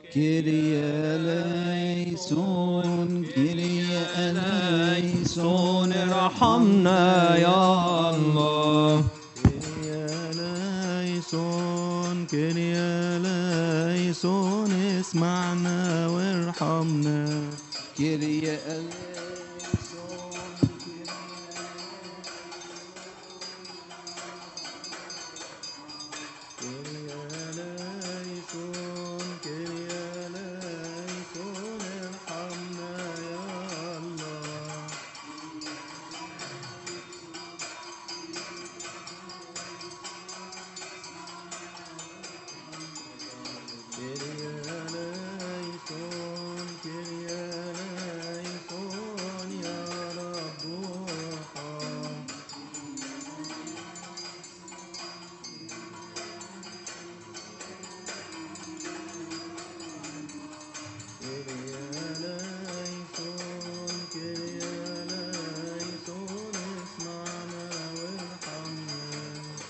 Kyrie eleison, Kyrie eleison, ارحمنا يا الله. Kyrie eleison, Kyrie eleison, اسمعنا وارحمنا. Kyrie eleison, Kyrie eleison, Kyrie eleison, ارحمنا يا الله. Kyrie eleison, Kyrie eleison, يا رب ارحم. Kyrie eleison, Kyrie eleison, اسمعنا وارحمنا.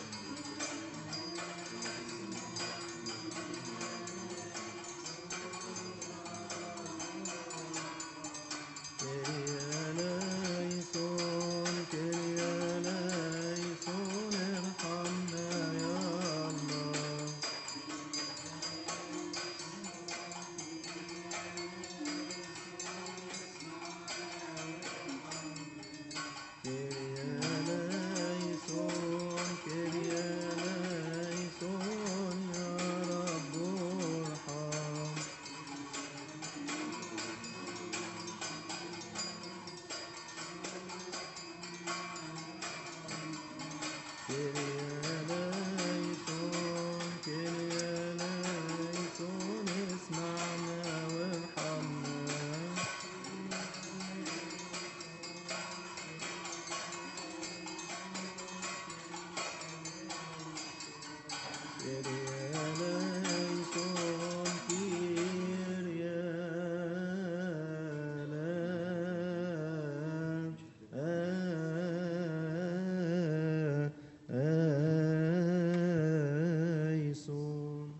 Kyrie eleison, Kyrie eleison, ارحمنا يا الله. Kyrie eleison, Kyrie eleison, يا رب ارحم. Kyrie eleison, Kyrie eleison, اسمعنا وارحمنا. Kyrie eleison, Kyrie eleison.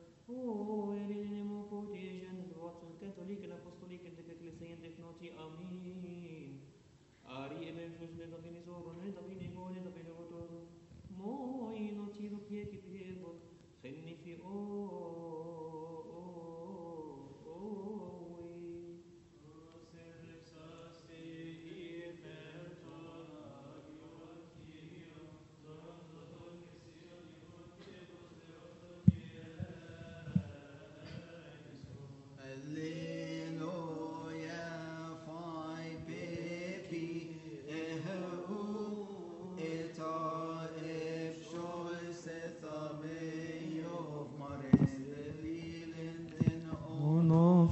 Apostolique de l'Ecclésie de Fnoti, Amen.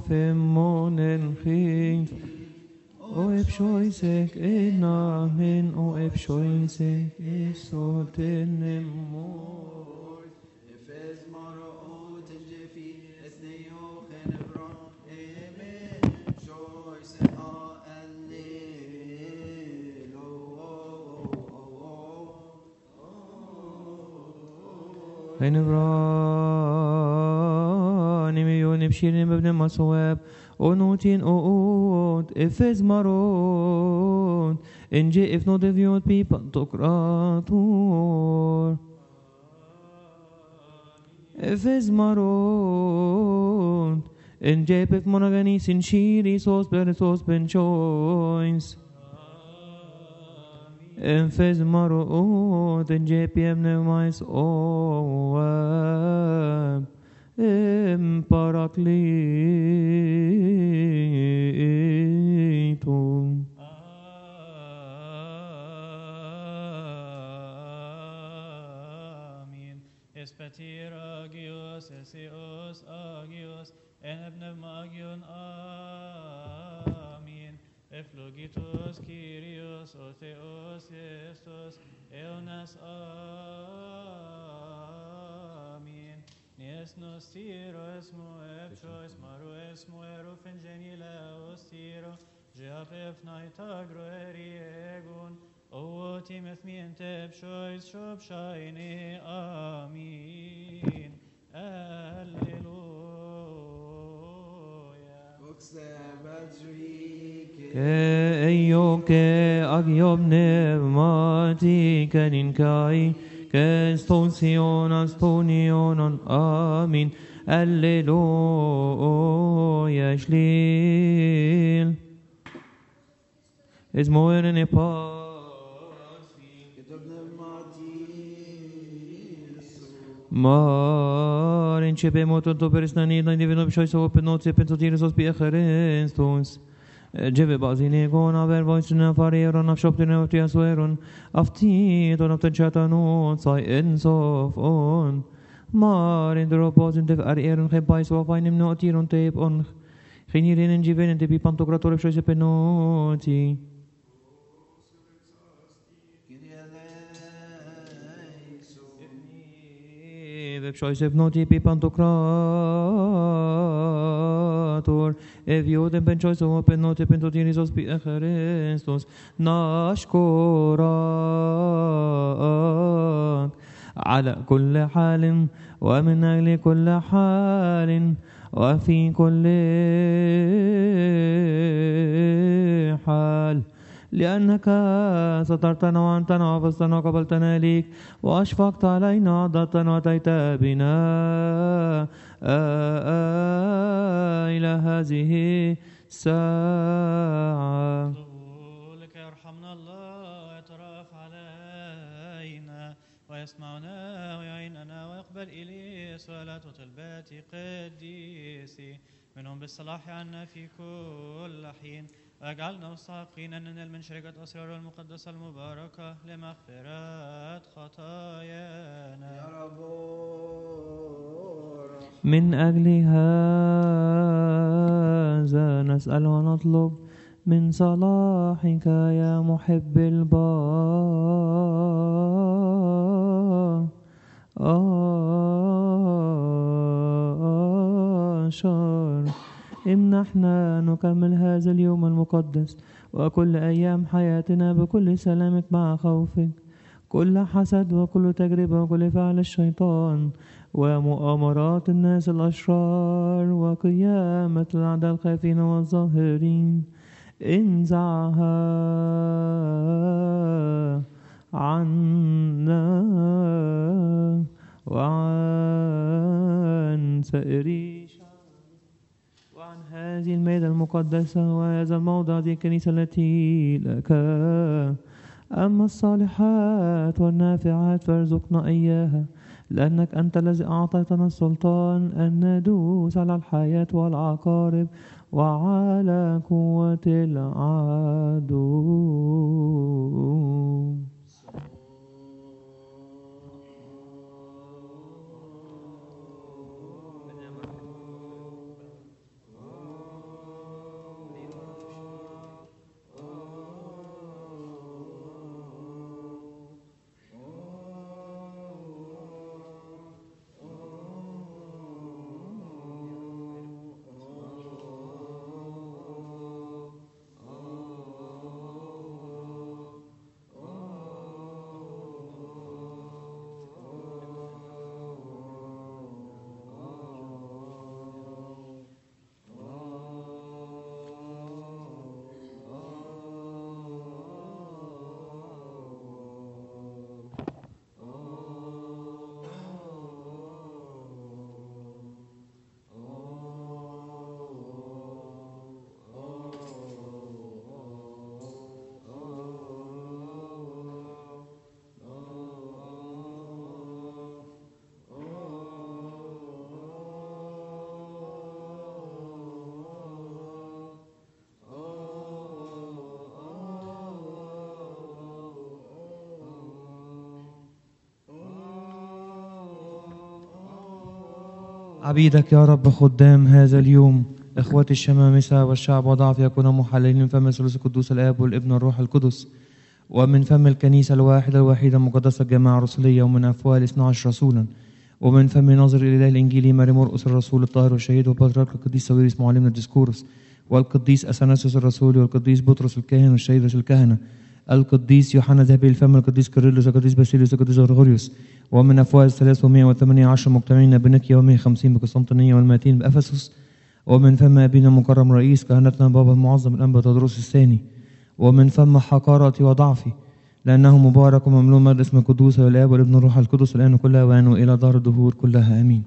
fimmonen ching. O epshoisek enamin, o epshoisek esotenem mor. Efes maro tenjefi esneo chenevra emen shoyse a allelo. Chenevra nimiyon bshirin bebne masweb. Onotin oot efes maron. Inje if not eviot pi pantokrator. Efes maron. Inje pef monagani sin shiri sos perisos penchoins. Efes maron. Inje piem neumais oab. Parakletum. Amin. Espetir agios, esios agios, en ebnev magion. Amin. Eflogitos Kyrios, o Theos Estos, eonas. Amin. Nies nos tiro esmo epchois maru esmo erufen genileos tiro jeapef naitagro eriegun o timeth miente epchois shop shaini. Amin. Alleluia. Ke eyo ke agyob nevmati kenin kai. Kestonion astonion amin. Alleluia shlil. Esmoeren epasi. Mar incepe mototo persnani na divino bshois o penotse pentotiris os piecherenstos. Jeve bazine gona ver voicina farieron af shoptine of tiasueron aftiton of tenchatanon sai ensof on. Mar in de roposin de arieren gebais of einem notiron tape on. Genirin en jiven de pantokrator of shoise penoti. Shoise penoti pantokrator. Evioden penchois o penote pentotinis os piecherestos. نشكرك على كل حال ومن أجل كل حال وفي كل حال لأنك سترتنا وأنتنا وفزتنا وقبلتنا ليك وأشفقت علينا عضتنا وأتيت بنا إلى هذه الساعة. لك يرحمنا الله ويترأف علينا ويسمعنا ويعيننا ويقبل إليه صلاة وطلبات قديسي منهم بالصلاح عنا في كل حين واجعلنا مستحقين أن ننال من شركة أسرار المقدسة المباركة لمغفرة خطايانا. من أجل هذا نسأل ونطلب من صلاحك يا محب البشر. امنحنا نكمل هذا اليوم المقدس وكل أيام حياتنا بكل سلامك مع خوفك. كل حسد وكل تجربة وكل فعل الشيطان ومؤامرات الناس الأشرار وقيامة الأعداء الخافين والظاهرين انزعها عنا وعن سائر وعن هذه المائدة المقدسة وهذا الموضع دي الكنيسة التي لك. أما الصالحات والنافعات فارزقنا إياها لأنك أنت الذي أعطيتنا السلطان أن ندوس على الحياة والعقارب وعلى قوة العدو. عبيدك يا رب خدام هذا اليوم، إخوتي الشمامسة والشعب وضعف يكونوا محللين من فم الثالوث القدوس الآب والابن والروح القدس، ومن فم الكنيسة الواحدة الوحيدة المقدسة الجماعة الرسولية، ومن أفواه 12 رسولا، ومن فم ناظر الإله الإنجيلي ماري مرقس الرسول الطاهر والشهيد والبطريرك القديس ساويرس معلمنا الديسكورس، والقديس أثناسيوس الرسول، والقديس بطرس الكاهن والشهيد رئيس الكهنة، القديس يوحنا ذهبي الفم، القديس كيرلس، القديس باسيليوس، القديس غرغوريوس، ومن أفواه 318 مجتمعين بنيقيا و150 بقسطنطينية وال200 بأفسس، ومن فم أبينا المكرم رئيس كهنتنا بابا المعظم الأنبا تدرس الثاني، ومن فم حقارتي وضعفي، لأنه مبارك ومملوء مجد اسم القدوس والآب والابن والروح القدس الآن كلها وآن وإلى دار الدهور كلها آمين.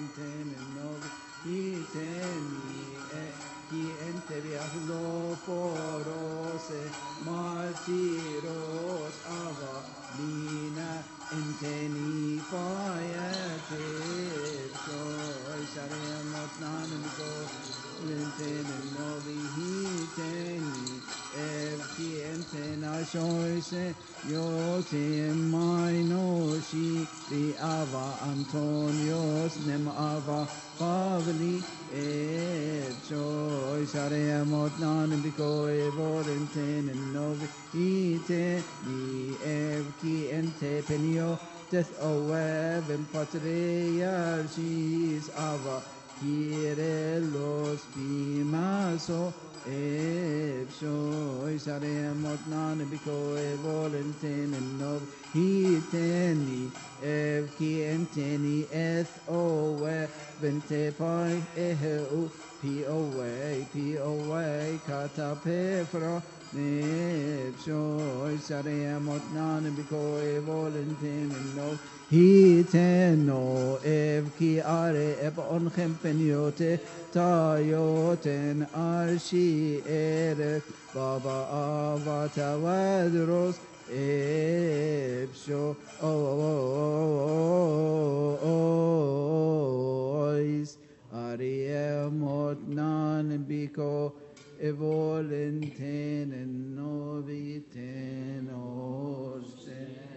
Por Volenten novi hiteni evki enten ashoise yotim mainoshi li ava Antonios nem ava Pavli choy saremot nan biko volenten novi hiteni evki ente penio death owev in patriarchis ava Kirelos pimaso Epshoy saremot nan biko volenten nov hiteni evki enteni eth owe vente pai eheu p-o-way katapefra Epshoy saremot nan biko volenten nov hiteno evki are epon chempeniote tayoten arshi erek baba avata wadros epsho ois ariemot nan biko evolenten noviten orsen